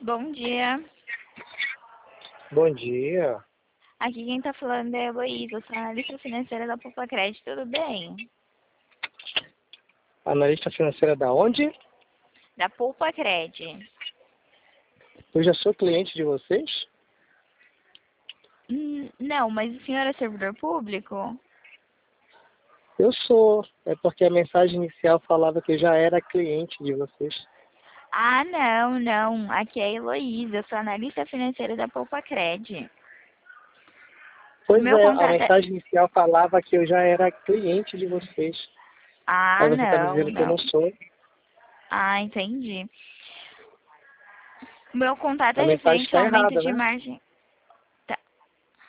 Bom dia. Bom dia. Aqui quem tá falando é a Heloísa, sou analista financeira da Poupa Crédito, tudo bem? Analista financeira da onde? Da Poupa Crédito. Eu já sou cliente de vocês? Não, mas o senhor é servidor público? Eu sou. É porque a mensagem inicial falava que eu já era cliente de vocês. Ah, não. Aqui é a Heloísa, sou analista financeira da Poupa Crédito. O Pois meu é, a contato é... mensagem inicial falava que eu já era cliente de vocês. Ah, Aí você está não, dizendo que eu não. não sou. Ah, entendi. O meu contato A é mensagem referente está ao aumento errada, de né? margem...